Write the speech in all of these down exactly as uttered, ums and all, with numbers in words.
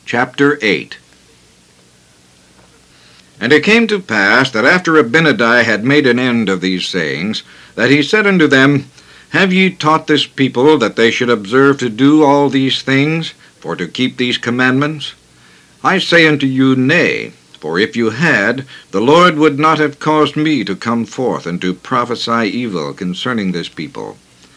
Chapter eight. And it came to pass that after Abinadi had made an end of these sayings, that he said unto them, Have ye taught this people that they should observe to do all these things, for to keep these commandments? I say unto you, Nay, for if you had, the Lord would not have caused me to come forth and to prophesy evil concerning this people.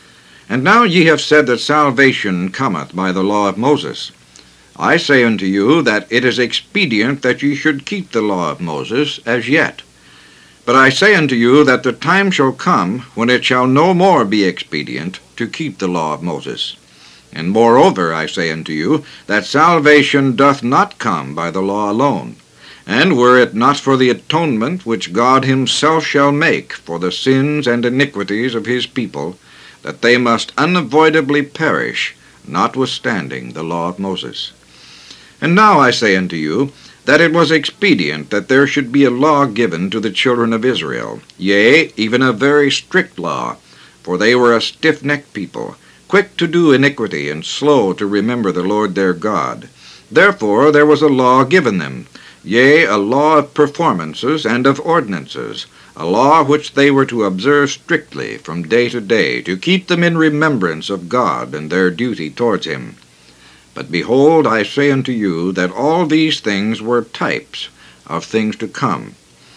And now ye have said that salvation cometh by the law of Moses. I say unto you that it is expedient that ye should keep the law of Moses as yet. But I say unto you that the time shall come when it shall no more be expedient to keep the law of Moses. And moreover I say unto you that salvation doth not come by the law alone. And were it not for the atonement which God himself shall make for the sins and iniquities of his people, that they must unavoidably perish, notwithstanding the law of Moses. And now I say unto you, that it was expedient that there should be a law given to the children of Israel, yea, even a very strict law, for they were a stiff-necked people, quick to do iniquity, and slow to remember the Lord their God. Therefore there was a law given them, yea, a law of performances and of ordinances, a law which they were to observe strictly from day to day, to keep them in remembrance of God and their duty towards him. But behold, I say unto you that all these things were types of things to come.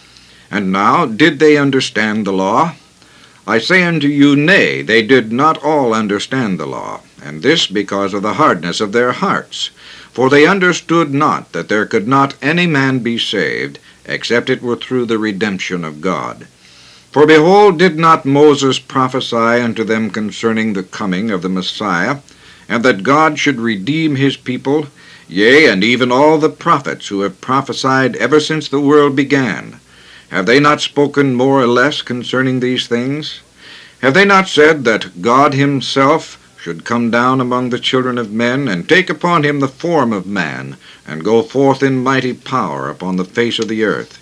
And now, did they understand the law? I say unto you, Nay, they did not all understand the law, and this because of the hardness of their hearts. For they understood not that there could not any man be saved, except it were through the redemption of God. For behold, did not Moses prophesy unto them concerning the coming of the Messiah, and that God should redeem his people, yea, and even all the prophets who have prophesied ever since the world began? Have they not spoken more or less concerning these things? Have they not said that God himself should come down among the children of men, and take upon him the form of man, and go forth in mighty power upon the face of the earth?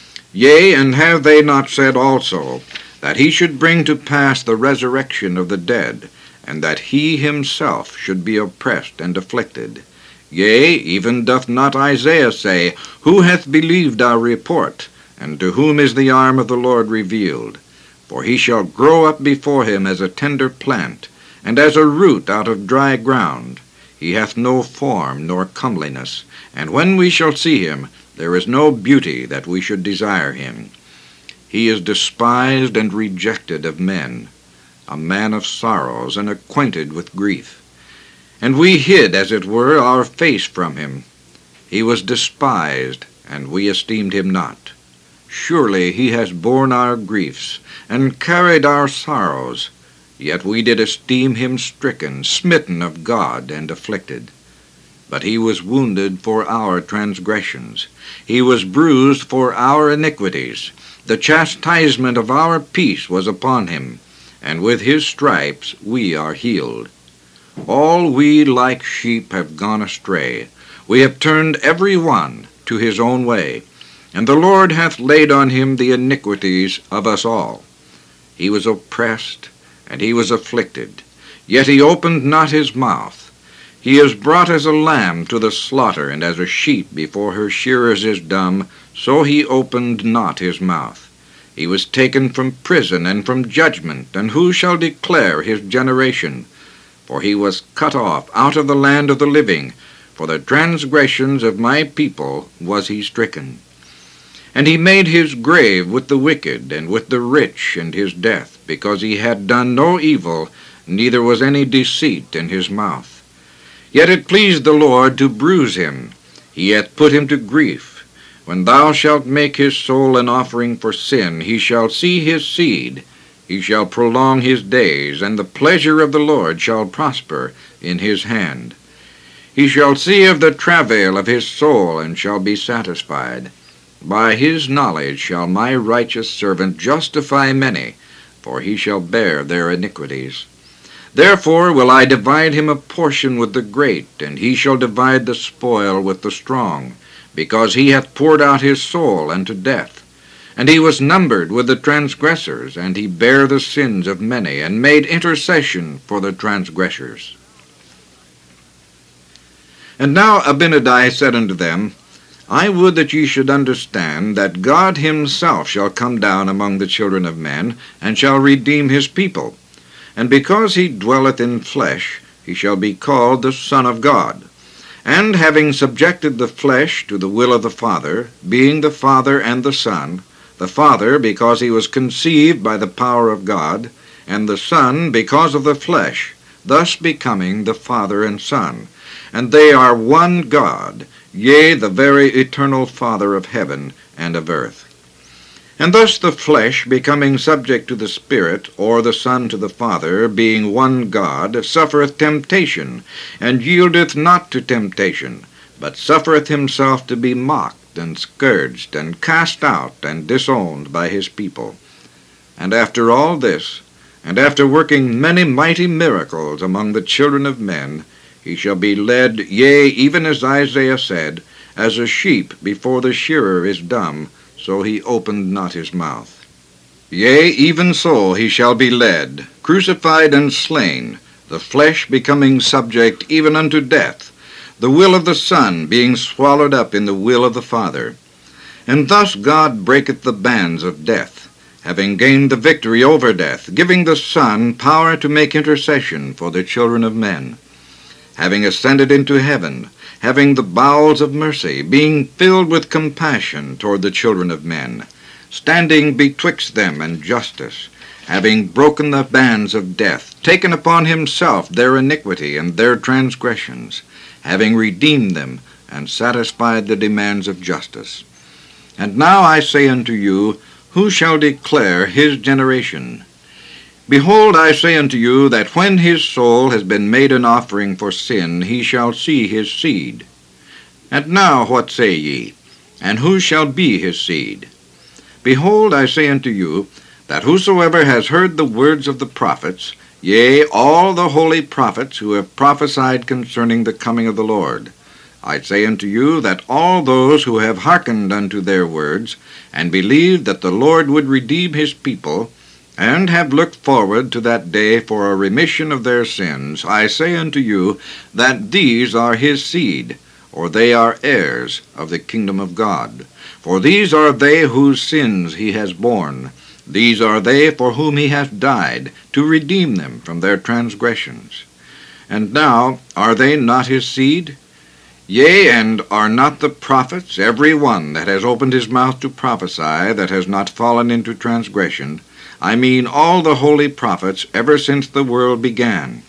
Yea, and have they not said also that he should bring to pass the resurrection of the dead, and that he himself should be oppressed and afflicted? Yea, even doth not Isaiah say, Who hath believed our report, and to whom is the arm of the Lord revealed? For he shall grow up before him as a tender plant, and as a root out of dry ground. He hath no form nor comeliness, and when we shall see him, there is no beauty that we should desire him. He is despised and rejected of men, a man of sorrows, and acquainted with grief. And we hid, as it were, our face from him. He was despised, and we esteemed him not. Surely he has borne our griefs, and carried our sorrows. Yet we did esteem him stricken, smitten of God, and afflicted. But he was wounded for our transgressions. He was bruised for our iniquities. The chastisement of our peace was upon him, and with his stripes we are healed. All we like sheep have gone astray. We have turned every one to his own way, and the Lord hath laid on him the iniquities of us all. He was oppressed, and he was afflicted, yet he opened not his mouth. He is brought as a lamb to the slaughter, and as a sheep before her shearers is dumb, so he opened not his mouth. He was taken from prison and from judgment, and who shall declare his generation? For he was cut off out of the land of the living. For the transgressions of my people was he stricken. And he made his grave with the wicked, and with the rich in his death, because he had done no evil, neither was any deceit in his mouth. Yet it pleased the Lord to bruise him. He hath put him to grief. When thou shalt make his soul an offering for sin, he shall see his seed. He shall prolong his days, and the pleasure of the Lord shall prosper in his hand. He shall see of the travail of his soul, and shall be satisfied. By his knowledge shall my righteous servant justify many, for he shall bear their iniquities. Therefore will I divide him a portion with the great, and he shall divide the spoil with the strong, because he hath poured out his soul unto death. And he was numbered with the transgressors, and he bare the sins of many, and made intercession for the transgressors. And now Abinadi said unto them, I would that ye should understand that God himself shall come down among the children of men, and shall redeem his people. And because he dwelleth in flesh, he shall be called the Son of God. And having subjected the flesh to the will of the Father, being the Father and the Son, the Father because he was conceived by the power of God, and the Son because of the flesh, thus becoming the Father and Son. And they are one God, yea, the very eternal Father of heaven and of earth. And thus the flesh, becoming subject to the Spirit, or the Son to the Father, being one God, suffereth temptation, and yieldeth not to temptation, but suffereth himself to be mocked, and scourged, and cast out, and disowned by his people. And after all this, and after working many mighty miracles among the children of men, he shall be led, yea, even as Isaiah said, as a sheep before the shearer is dumb, so he opened not his mouth. Yea, even so he shall be led, crucified and slain, the flesh becoming subject even unto death, the will of the Son being swallowed up in the will of the Father. And thus God breaketh the bands of death, having gained the victory over death, giving the Son power to make intercession for the children of men. Having ascended into heaven, having the bowels of mercy, being filled with compassion toward the children of men, standing betwixt them and justice, having broken the bands of death, taken upon himself their iniquity and their transgressions, having redeemed them, and satisfied the demands of justice. And now I say unto you, who shall declare his generation? Behold, I say unto you, that when his soul has been made an offering for sin, he shall see his seed. And now what say ye? And who shall be his seed? Behold, I say unto you, that whosoever has heard the words of the prophets, yea, all the holy prophets who have prophesied concerning the coming of the Lord, I say unto you, that all those who have hearkened unto their words, and believed that the Lord would redeem his people, and have looked forward to that day for a remission of their sins, I say unto you, that these are his seed, or they are heirs of the kingdom of God. For these are they whose sins he has borne. These are they for whom he hath died, to redeem them from their transgressions. And now are they not his seed? Yea, and are not the prophets, every one that has opened his mouth to prophesy, that has not fallen into transgression, I mean all the holy prophets ever since the world began.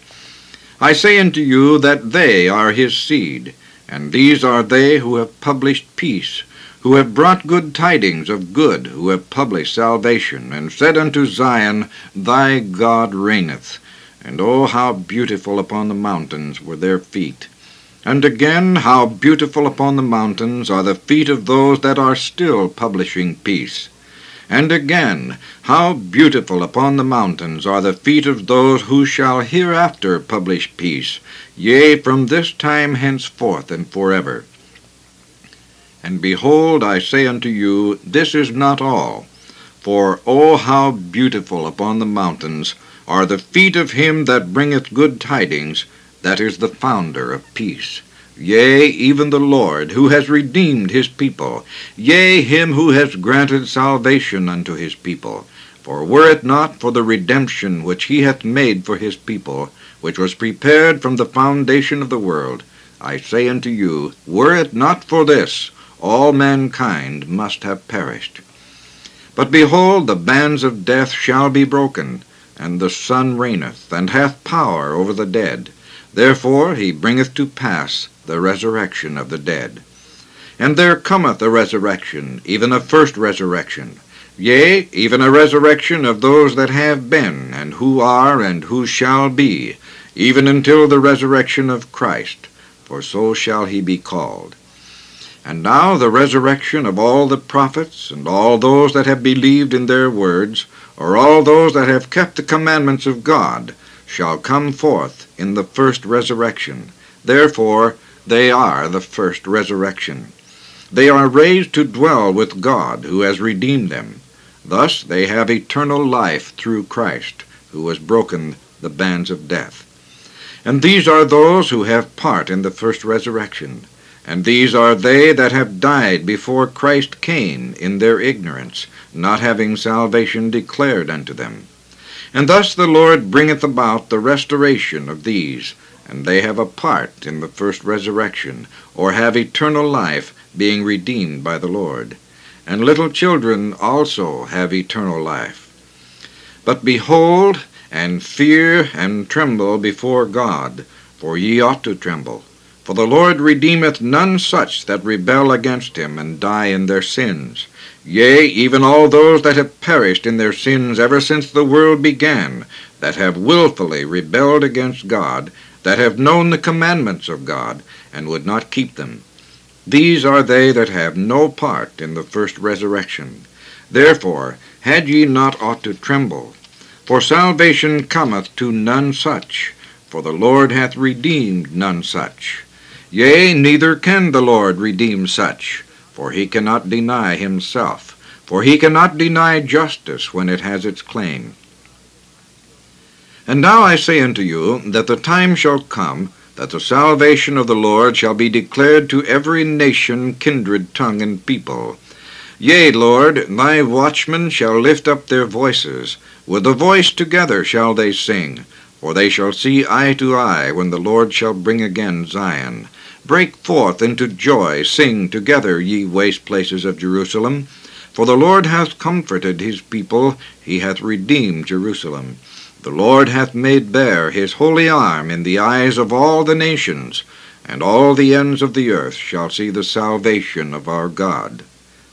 I say unto you that they are his seed, and these are they who have published peace, who have brought good tidings of good, who have published salvation, and said unto Zion, Thy God reigneth. And oh, how beautiful upon the mountains were their feet. And again, how beautiful upon the mountains are the feet of those that are still publishing peace. And again, how beautiful upon the mountains are the feet of those who shall hereafter publish peace, yea, from this time henceforth and forever. And behold, I say unto you, this is not all. For, O how beautiful upon the mountains are the feet of him that bringeth good tidings, that is the founder of peace. Yea, even the Lord, who has redeemed his people, yea, him who has granted salvation unto his people. For were it not for the redemption which he hath made for his people, which was prepared from the foundation of the world, I say unto you, were it not for this, all mankind must have perished. But behold, the bands of death shall be broken, and the Son reigneth, and hath power over the dead. Therefore he bringeth to pass the resurrection of the dead. And there cometh a resurrection, even a first resurrection, yea, even a resurrection of those that have been, and who are, and who shall be, even until the resurrection of Christ, for so shall he be called. And now the resurrection of all the prophets, and all those that have believed in their words, or all those that have kept the commandments of God, shall come forth in the first resurrection. Therefore they are the first resurrection. They are raised to dwell with God, who has redeemed them. Thus they have eternal life through Christ, who has broken the bands of death. And these are those who have part in the first resurrection. And these are they that have died before Christ came in their ignorance, not having salvation declared unto them. And thus the Lord bringeth about the restoration of these, and they have a part in the first resurrection, or have eternal life, being redeemed by the Lord. And little children also have eternal life. But behold, and fear, and tremble before God, for ye ought to tremble. For the Lord redeemeth none such that rebel against him, and die in their sins. Yea, even all those that have perished in their sins ever since the world began, that have wilfully rebelled against God, that have known the commandments of God, and would not keep them. These are they that have no part in the first resurrection. Therefore had ye not ought to tremble. For salvation cometh to none such, for the Lord hath redeemed none such. Yea, neither can the Lord redeem such, for he cannot deny himself, for he cannot deny justice when it has its claim. And now I say unto you, that the time shall come, that the salvation of the Lord shall be declared to every nation, kindred, tongue, and people. Yea, Lord, thy watchmen shall lift up their voices, with a voice together shall they sing, for they shall see eye to eye when the Lord shall bring again Zion. Break forth into joy, sing together, ye waste places of Jerusalem. For the Lord hath comforted his people, he hath redeemed Jerusalem. The Lord hath made bare his holy arm in the eyes of all the nations, and all the ends of the earth shall see the salvation of our God.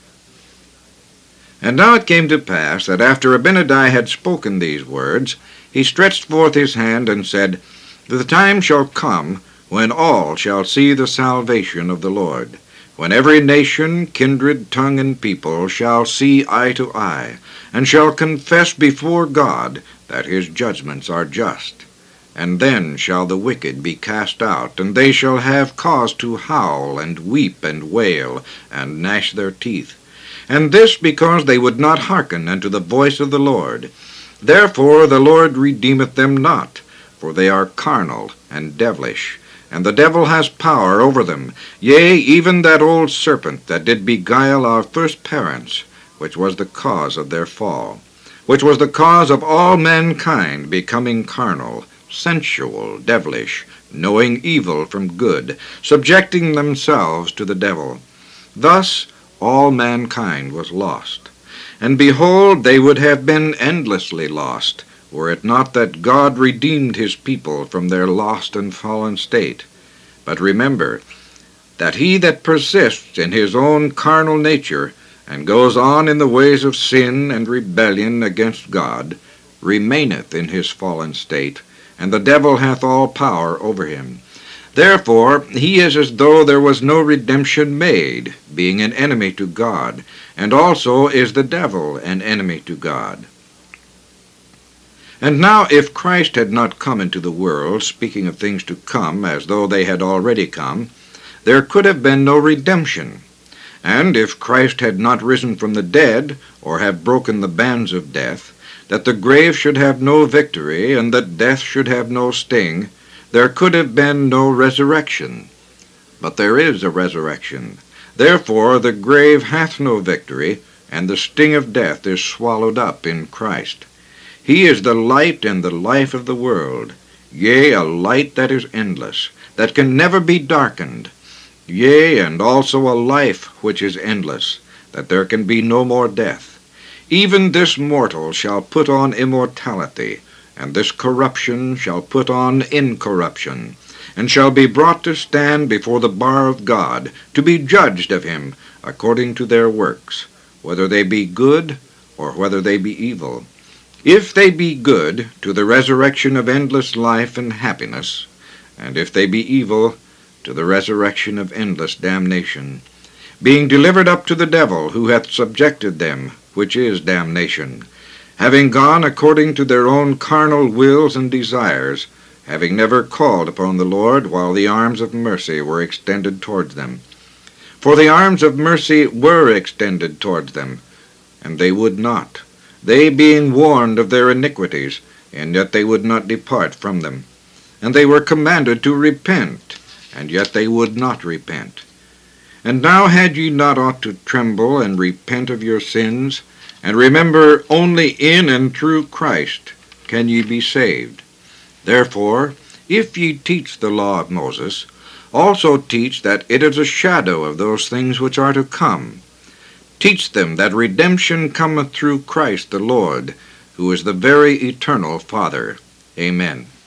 And now it came to pass that after Abinadi had spoken these words, he stretched forth his hand and said, The time shall come when all shall see the salvation of the Lord, when every nation, kindred, tongue, and people shall see eye to eye, and shall confess before God that his judgments are just. And then shall the wicked be cast out, and they shall have cause to howl, and weep, and wail, and gnash their teeth. And this because they would not hearken unto the voice of the Lord. Therefore the Lord redeemeth them not, for they are carnal and devilish, and the devil has power over them, yea, even that old serpent that did beguile our first parents, which was the cause of their fall, which was the cause of all mankind becoming carnal, sensual, devilish, knowing evil from good, subjecting themselves to the devil. Thus all mankind was lost. And behold, they would have been endlessly lost, were it not that God redeemed his people from their lost and fallen state. But remember, that he that persists in his own carnal nature, and goes on in the ways of sin and rebellion against God, remaineth in his fallen state, and the devil hath all power over him. Therefore he is as though there was no redemption made, being an enemy to God, and also is the devil an enemy to God. And now if Christ had not come into the world, speaking of things to come as though they had already come, there could have been no redemption. And if Christ had not risen from the dead, or have broken the bands of death, that the grave should have no victory, and that death should have no sting, there could have been no resurrection. But there is a resurrection. Therefore the grave hath no victory, and the sting of death is swallowed up in Christ. He is the light and the life of the world, yea, a light that is endless, that can never be darkened, yea, and also a life which is endless, that there can be no more death. Even this mortal shall put on immortality, and this corruption shall put on incorruption, and shall be brought to stand before the bar of God, to be judged of him according to their works, whether they be good or whether they be evil. If they be good, to the resurrection of endless life and happiness, and if they be evil, to the resurrection of endless damnation, being delivered up to the devil, who hath subjected them, which is damnation, having gone according to their own carnal wills and desires, having never called upon the Lord while the arms of mercy were extended towards them. For the arms of mercy were extended towards them, and they would not, they being warned of their iniquities, and yet they would not depart from them. and they were commanded to repent, and yet they would not repent. And now had ye not ought to tremble and repent of your sins, and remember only in and through Christ can ye be saved. Therefore, if ye teach the law of Moses, also teach that it is a shadow of those things which are to come. Teach them that redemption cometh through Christ the Lord, who is the very eternal Father. Amen.